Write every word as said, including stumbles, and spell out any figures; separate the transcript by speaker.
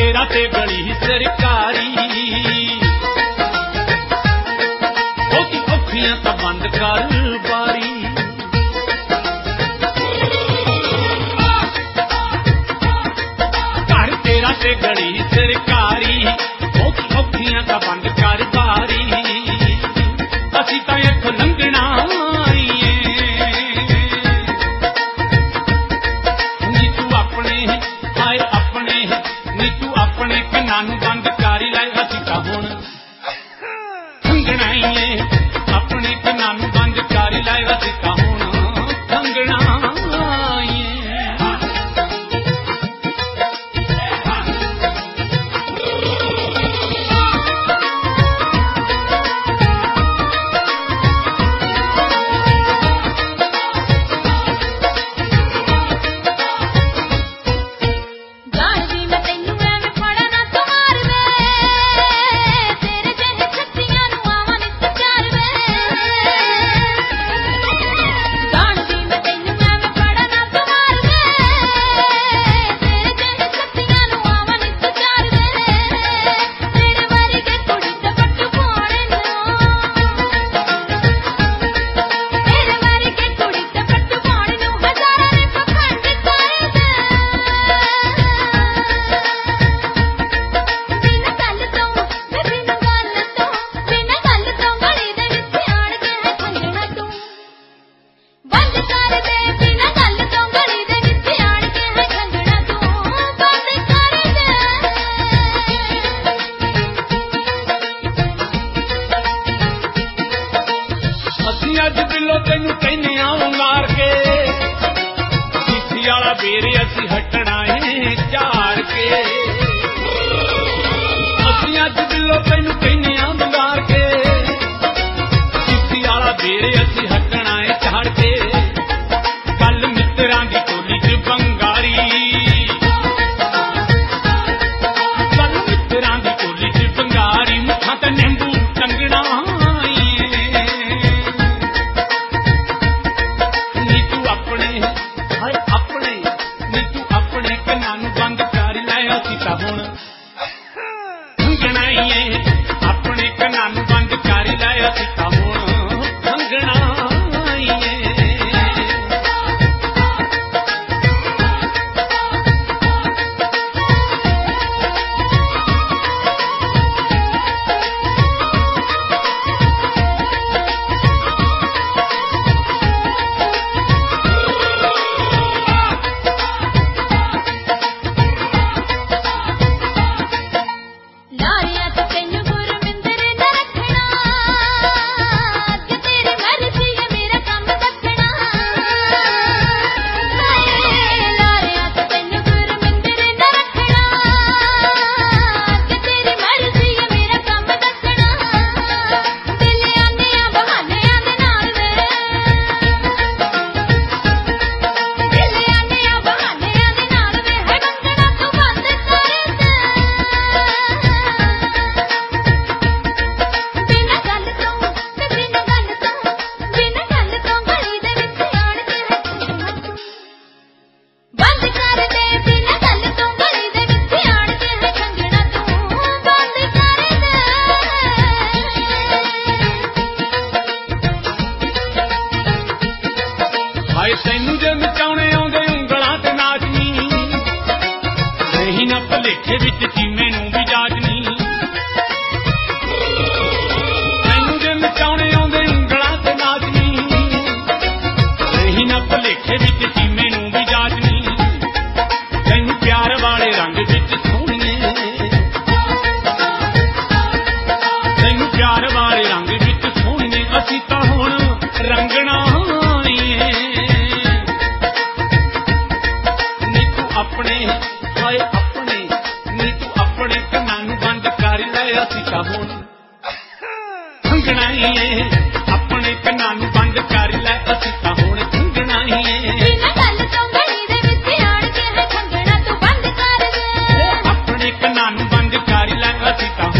Speaker 1: तेरा ते गली सरकारी ओकी औखियां तां बंद कर बारी घर तेरा ते गली सरकारी ओकी औखियां तां बंद कर बारी असीं तां इत्थों लंघना नानू बंद कर लै असीं तां हुण लंघना ही है अपने नानू बंद कर लै असीं तां हुण लंघना ही तेनू कहने उंगार के चिट्ठी वाला बेरे असीं हटना है झाड़ के असीं अज दिलों तेनू कहने उंगार के चिट्ठी वाला बेरे असीं हटना है झाड़ के कल मित्रां दी टोली च बंगारी कल मित्रां दी टोली च बंगारी मुठां ते नींबू टंगना अपने कनानू बंद कर लै असीं तां हुण लंघना ही है तैनू जे नचाने आउंदे उंगलां ते नाचनी रही ना भलेखे विच चीमे नूं भी जाचनी तैनू जे नचाने आउंदे उंगलां ते नाचनी रही ना भलेखे विच चीमे नूं भी जाचनी तैनू प्यार वाले रंग विच सोहणीए तैनू प्यार वाले रंग विच सोहणीए असीं तां हुण रंगना अपने हाय अपने नी तू अपने कनानू बंद कर लै असीं तां हुण लंघना ही है अपने कनानू बंद कर लै असीं तां हुण लंघना ही है अपने कनानू बंद कर लै असीं तां